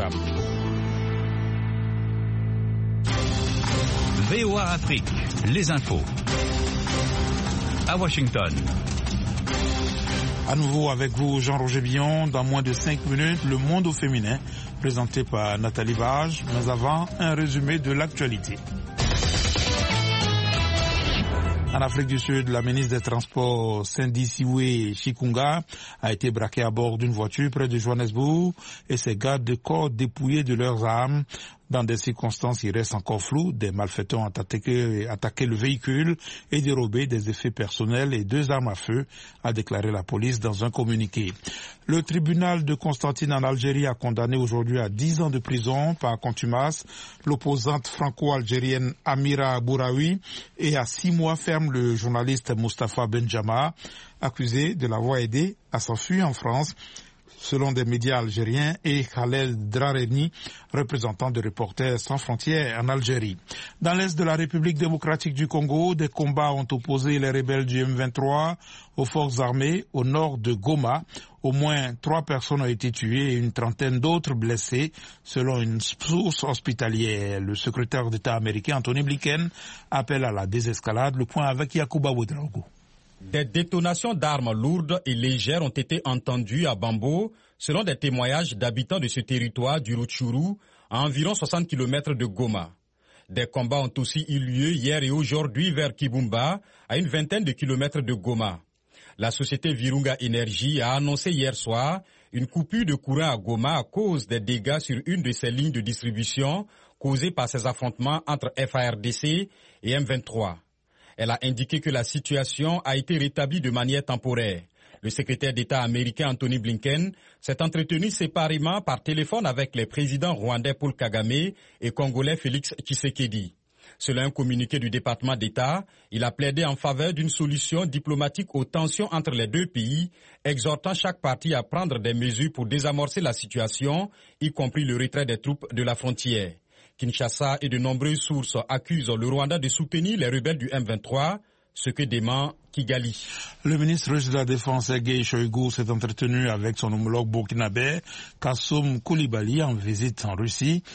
programme. VOA Afrique, les infos. À Washington. À nouveau avec vous, Jean-Roger Billon. Dans moins de 5 minutes, le monde au féminin, présenté par Nathalie Barge. Mais avant, un résumé de l'actualité. En Afrique du Sud, la ministre des Transports, Cindy Siwe Chikunga, a été braquée à bord d'une voiture près de Johannesburg et ses gardes de corps dépouillés de leurs armes. Dans des circonstances qui restent encore floues, des malfaiteurs ont attaqué le véhicule et dérobé des effets personnels et 2 armes à feu, a déclaré la police dans un communiqué. Le tribunal de Constantine en Algérie a condamné aujourd'hui à 10 ans de prison par contumace l'opposante franco-algérienne Amira Bouraoui et à 6 mois ferme le journaliste Moustapha Benjama, accusé de l'avoir aidé à s'enfuir en France, selon des médias algériens, et Khaled Drareni, représentant de Reporters sans frontières en Algérie. Dans l'est de la République démocratique du Congo, des combats ont opposé les rebelles du M23 aux forces armées au nord de Goma. Au moins 3 personnes ont été tuées et une trentaine d'autres blessées, selon une source hospitalière. Le secrétaire d'État américain Anthony Blinken appelle à la désescalade. Le point avec Yacouba Ouedraogo. Des détonations d'armes lourdes et légères ont été entendues à Bambo, selon des témoignages d'habitants de ce territoire du Rutshuru, à environ 60 km de Goma. Des combats ont aussi eu lieu hier et aujourd'hui vers Kibumba, à une vingtaine de kilomètres de Goma. La société Virunga Energy a annoncé hier soir une coupure de courant à Goma à cause des dégâts sur une de ses lignes de distribution causées par ces affrontements entre FARDC et M23. Elle a indiqué que la situation a été rétablie de manière temporaire. Le secrétaire d'État américain Anthony Blinken s'est entretenu séparément par téléphone avec les présidents rwandais Paul Kagame et congolais Félix Tshisekedi. Selon un communiqué du département d'État, il a plaidé en faveur d'une solution diplomatique aux tensions entre les 2 pays, exhortant chaque partie à prendre des mesures pour désamorcer la situation, y compris le retrait des troupes de la frontière. Kinshasa et de nombreuses sources accusent le Rwanda de soutenir les rebelles du M23, ce que dément Kigali. Le ministre russe de la Défense, Sergueï Shoïgu, s'est entretenu avec son homologue burkinabé, Kassoum Koulibaly, en visite en Russie.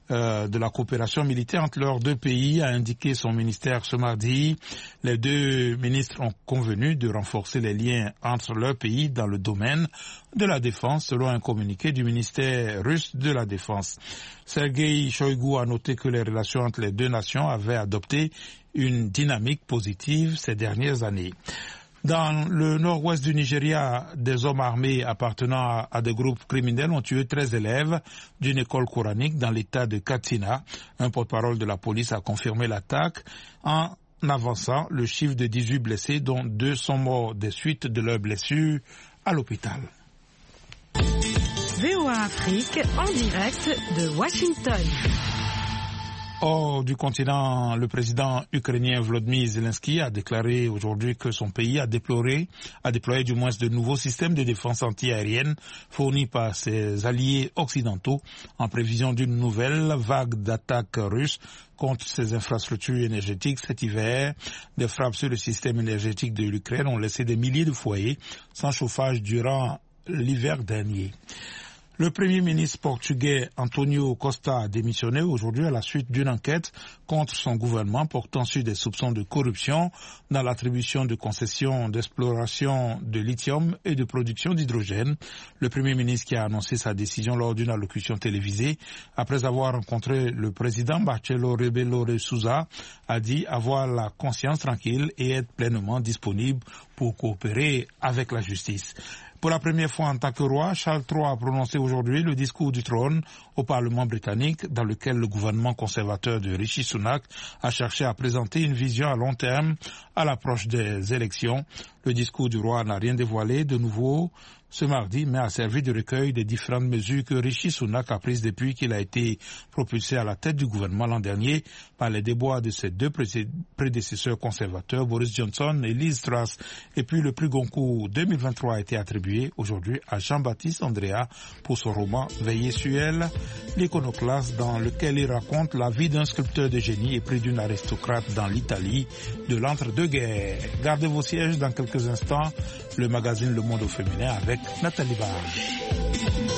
De la coopération militaire entre leurs 2 pays, a indiqué son ministère ce mardi. Les 2 ministres ont convenu de renforcer les liens entre leurs pays dans le domaine de la défense, selon un communiqué du ministère russe de la Défense. Sergueï Shoïgu a noté que les relations entre les 2 nations avaient adopté une dynamique positive ces dernières années. Dans le nord-ouest du Nigeria, des hommes armés appartenant à des groupes criminels ont tué 13 élèves d'une école coranique dans l'état de Katsina. Un porte-parole de la police a confirmé l'attaque en avançant le chiffre de 18 blessés, dont 2 sont morts des suites de leurs blessures à l'hôpital. VOA Afrique en direct de Washington. Hors du continent, le président ukrainien Volodymyr Zelensky a déclaré aujourd'hui que son pays a déployé du moins de nouveaux systèmes de défense antiaérienne fournis par ses alliés occidentaux en prévision d'une nouvelle vague d'attaques russes contre ses infrastructures énergétiques cet hiver. Des frappes sur le système énergétique de l'Ukraine ont laissé des milliers de foyers sans chauffage durant l'hiver dernier. Le Premier ministre portugais António Costa a démissionné aujourd'hui à la suite d'une enquête contre son gouvernement portant sur des soupçons de corruption dans l'attribution de concessions d'exploration de lithium et de production d'hydrogène. Le Premier ministre, qui a annoncé sa décision lors d'une allocution télévisée après avoir rencontré le président Marcelo Rebelo de Sousa, a dit avoir la conscience tranquille et être pleinement disponible pour coopérer avec la justice. Pour la première fois en tant que roi, Charles III a prononcé aujourd'hui le discours du trône au Parlement britannique, dans lequel le gouvernement conservateur de Rishi Sunak a cherché à présenter une vision à long terme à l'approche des élections. Le discours du roi n'a rien dévoilé de nouveau ce mardi, mais a servi de recueil des différentes mesures que Rishi Sunak a prises depuis qu'il a été propulsé à la tête du gouvernement l'an dernier par les déboires de ses 2 prédécesseurs conservateurs, Boris Johnson et Liz Truss. Et puis le prix Goncourt 2023 a été attribué aujourd'hui à Jean-Baptiste Andrea pour son roman Veiller sur elle, l'iconoclaste dans lequel il raconte la vie d'un sculpteur de génie épris d'une aristocrate dans l'Italie de l'entre-deux-guerres. Gardez vos sièges dans quelques instants, le magazine Le Monde au féminin avec Nathalie Barge.